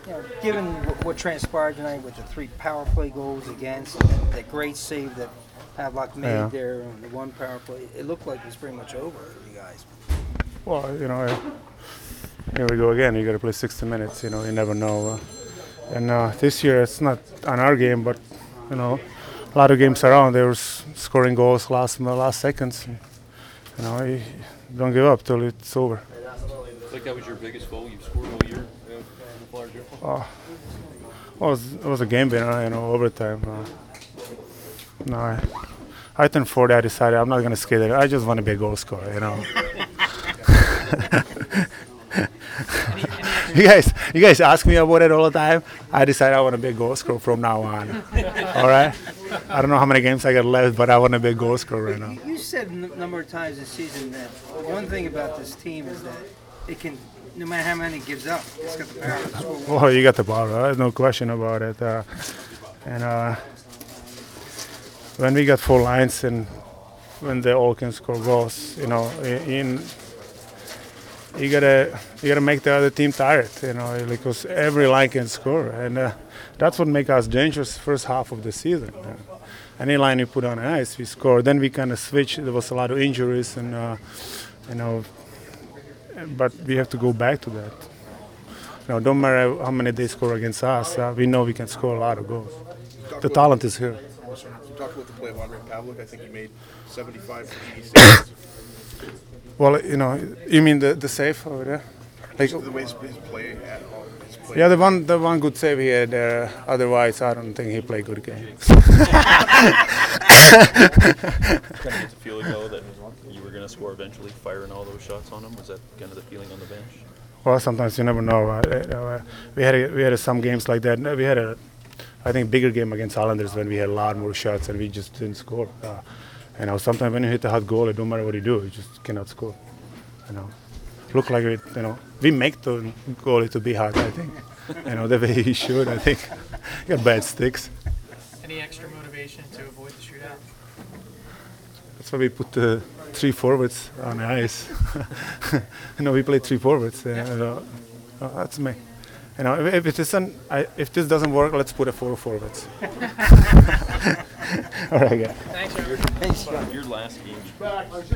given what transpired tonight with the 3 power play goals against, and that great save that Pavlak made there on the 1 power play, it looked like it was pretty much over for you guys. Well, here we go again. You got to play 60 minutes. You never know. And this year it's not on our game, but a lot of games around they were scoring goals last seconds. You don't give up till it's over. Like that was your biggest goal you've scored all year in the Flyers uniform? Well, it was a game winner, overtime. I turned 40. I decided I'm not going to skate it. I just want to be a goal scorer, You guys ask me about it all the time. I decided I want to be a goal scorer from now on. All right? I don't know how many games I got left, but I want to be a goal scorer right now. You said a number of times this season that one thing about this team is that it can, no matter how many it gives up, it's got the power to score. Well, you got the power. There's no question about it. When we got 4 lines and when they all can score goals, you gotta make the other team tired, because every line can score, and that's what makes us dangerous first half of the season. Any line you put on ice, we score. Then we kind of switch. There was a lot of injuries, and but we have to go back to that. Don't matter how many they score against us, we know we can score a lot of goals. The talent is here. You talked about the play of Andre Pavlik. I think he made 75 from 80 saves. Well, you mean the save over there? Like The way his play at all. His play. Yeah, the one good save he had there. Otherwise, I don't think he played good games. Kind of get the feeling though that you were going to score eventually, firing all those shots on him. Was that kind of the feeling on the bench? Well, sometimes you never know. We had some games like that. We had I think bigger game against Islanders when we had a lot more shots and we just didn't score. Sometimes when you hit a hot goal, it don't matter what you do, you just cannot score. Look like we make the goalie to be hot. I think, the way he should. I think he got bad sticks. Any extra motivation to avoid the shootout? That's why we put 3 forwards on the ice. We play 3 forwards. That's me. If this doesn't work, let's put 4 forwards. All right, yeah. Thanks, Robert. Thanks, Scott. Your last game.